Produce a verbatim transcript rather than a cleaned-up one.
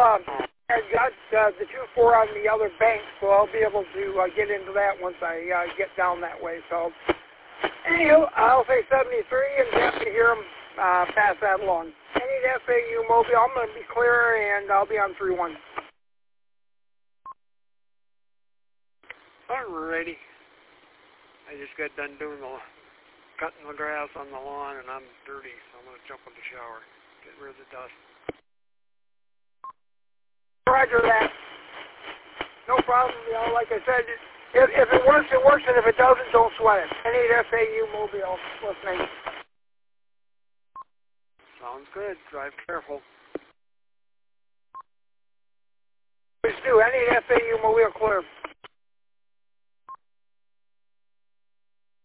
uh, I've got uh, the two four on the other bank, so I'll be able to uh, get into that once I uh, get down that way. So, anywho, I'll say seventy-three and happy to hear them uh, pass that along. Any F A U Mobile, I'm going to be clear, and I'll be on three one. Alrighty. I just got done doing the cutting the grass on the lawn, and I'm dirty, so I'm going to jump in the shower, get rid of the dust. Roger that. No problem. You know, like I said, if, if it works, it works, and if it doesn't, don't sweat it. I need F A U Mobile listening. Sounds good. Drive careful. Please do. I need F A U Mobile clear.